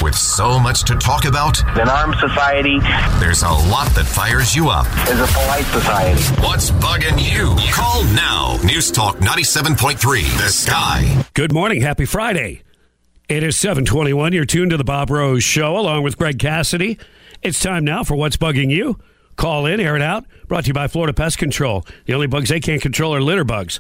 With so much to talk about, An armed society there's a lot that fires you up. is a polite society. What's bugging you? Call now. News Talk 97.3, The Sky. Good morning. Happy Friday. It is 7:21. You're tuned to the Bob Rose Show along with Greg Cassidy. It's time now for What's Bugging You. Call in, air it out. Brought to you by Florida Pest Control. The only bugs they can't control are litter bugs.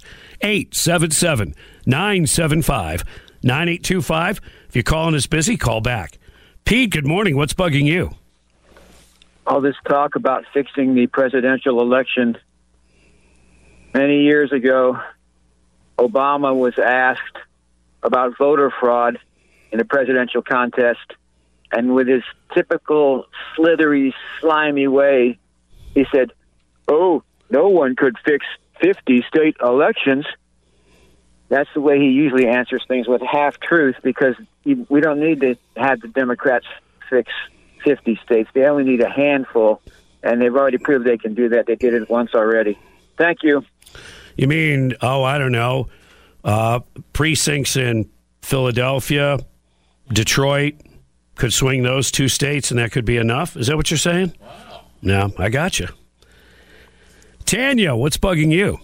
877-975-9825. If you're calling us busy, call back. Pete, good morning. What's bugging you? All this talk about fixing the presidential election. Many years ago, Obama was asked about voter fraud in a presidential contest, and with his typical slithery, slimy way, he said, "Oh, no one could fix 50 state elections." That's the way he usually answers things, with half-truth, because we don't need to have the Democrats fix 50 states. They only need a handful, and they've already proved they can do that. They did it once already. Thank you. You mean, I don't know, precincts in Philadelphia, Detroit, could swing those two states, and that could be enough? Is that what you're saying? Wow. No, I got you. Tanya, what's bugging you?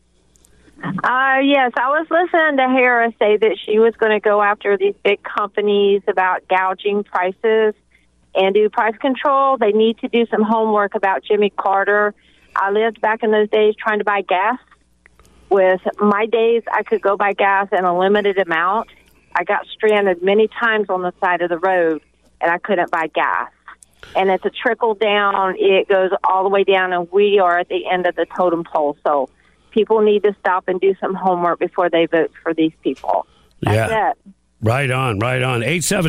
Yes, I was listening to Harris say that she was going to go after these big companies about gouging prices and do price control. They need to do some homework about Jimmy Carter. I lived back in those days trying to buy gas. With my days, I could go buy gas in a limited amount. I got stranded many times on the side of the road, and I couldn't buy gas. And it's a trickle down. It goes all the way down, and we are at the end of the totem pole. So people need to stop and do some homework before they vote for these people. That's it. Right on, right on.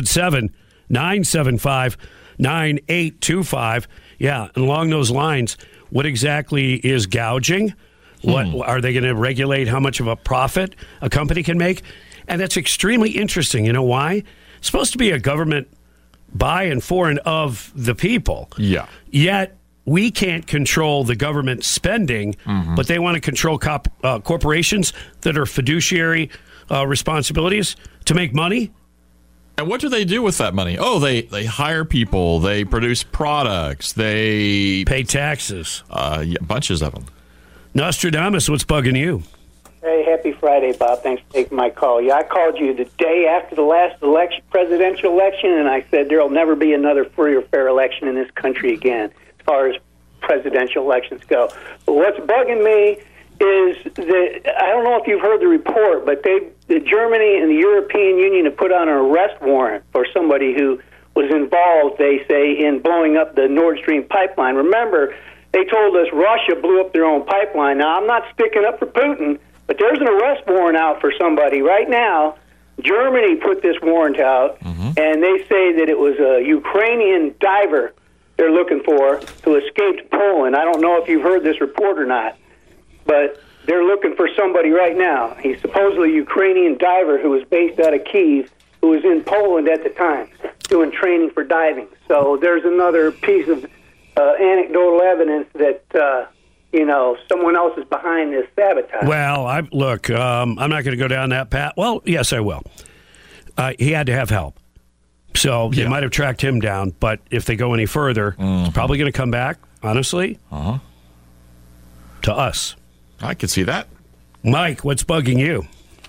877-975-9825. Yeah, and along those lines, what exactly is gouging? What are they going to regulate how much of a profit a company can make? And that's extremely interesting. You know why? It's supposed to be a government by and for and of the people. Yeah. Yet we can't control the government spending, but they want to control corporations that are fiduciary responsibilities to make money. And what do they do with that money? Oh, they hire people. They produce products. They pay taxes. Bunches of them. Nostradamus, what's bugging you? Hey, happy Friday, Bob. Thanks for taking my call. Yeah, I called you the day after the last presidential election, and I said there will never be another free or fair election in this country again, as far as presidential elections go. But what's bugging me is that, I don't know if you've heard the report, but Germany and the European Union have put on an arrest warrant for somebody who was involved, they say, in blowing up the Nord Stream pipeline. Remember, they told us Russia blew up their own pipeline. Now, I'm not sticking up for Putin, but there's an arrest warrant out for somebody right now. Germany put this warrant out, and they say that it was a Ukrainian diver they're looking for who escaped Poland. I don't know if you've heard this report or not, but they're looking for somebody right now. He's supposedly a Ukrainian diver who was based out of Kyiv, who was in Poland at the time doing training for diving. So there's another piece of anecdotal evidence that someone else is behind this sabotage. Well, I'm not going to go down that path. Well, yes, I will. He had to have help. So they might have tracked him down, but if they go any further, it's probably going to come back, honestly, to us. I could see that. Mike, what's bugging you?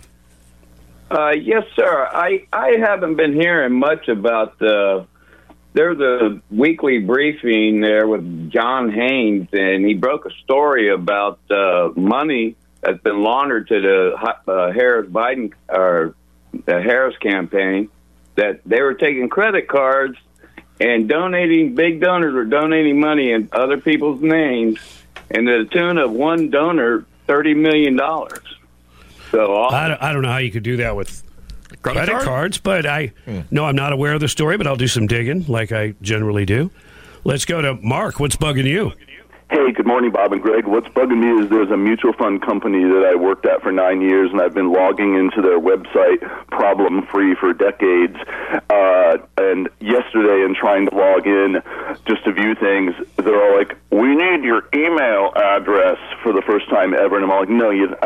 Yes, sir. I haven't been hearing much about there's a weekly briefing there with John Haynes, and he broke a story about money that's been laundered to the Harris-Biden or the Harris campaign, that they were taking credit cards and donating, big donors were donating money in other people's names, and to the tune of one donor, $30 million. So I don't know how you could do that with credit cards, but no, I'm not aware of the story, but I'll do some digging like I generally do. Let's go to Mark. What's bugging you? Hey, good morning, Bob and Greg. What's bugging me is there's a mutual fund company that I worked at for 9 years, and I've been logging into their website problem-free for decades. And yesterday, in trying to log in just to view things, they're all like, "We need your email address," for the first time ever. And I'm all like, "No,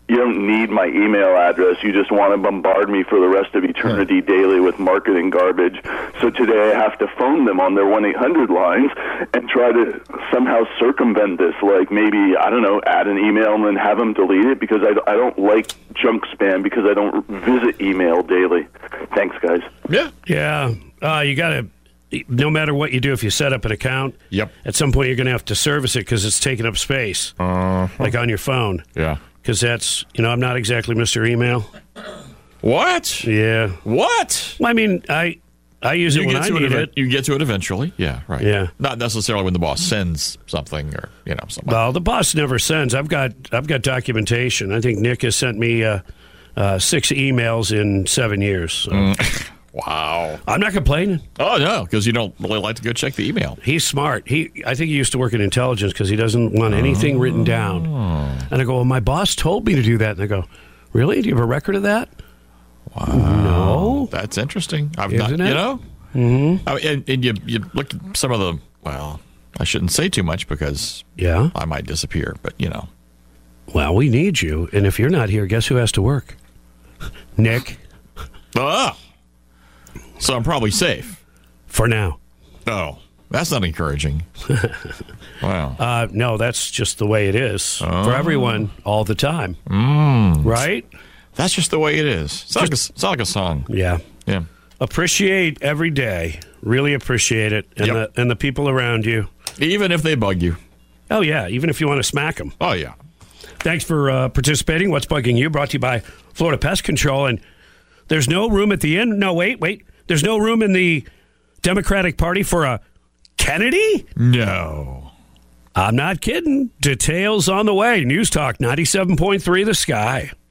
you don't need my email address. You just want to bombard me for the rest of eternity daily with marketing garbage. So today I have to phone them on their 1-800 lines and try to somehow circumvent this. Like maybe, I don't know, add an email and then have them delete it because I don't like junk spam because I don't visit email daily. Thanks, guys. Yeah. Yeah. You got to, no matter what you do, if you set up an account, Yep. at some point you're going to have to service it because it's taking up space, like on your phone. Yeah. Because that's, I'm not exactly Mr. Email. What? Yeah. What? Well, I mean, I use it when I need it. You get to it eventually. Yeah, right. Yeah. Not necessarily when the boss sends something or, something. Well, the boss never sends. I've got documentation. I think Nick has sent me 6 emails in 7 years. So. Wow. I'm not complaining. Oh, no, because you don't really like to go check the email. He's smart. I think he used to work in intelligence because he doesn't want anything written down. And I go, well, my boss told me to do that. And I go, really? Do you have a record of that? Wow. No. That's interesting. Isn't it? Mm-hmm. And you look at some of the, well, I shouldn't say too much because I might disappear, but Well, we need you. And if you're not here, guess who has to work? Nick. So I'm probably safe. For now. Oh, that's not encouraging. Wow. No, that's just the way it is for everyone all the time. Right? That's just the way it is. It's like a song. Yeah. Yeah. Appreciate every day. Really appreciate it. And the people around you. Even if they bug you. Oh, yeah. Even if you want to smack them. Oh, yeah. Thanks for participating. What's Bugging You? Brought to you by Florida Pest Control. And there's no room at the end. No, wait. There's no room in the Democratic Party for a Kennedy? No. I'm not kidding. Details on the way. News Talk 97.3 The Sky.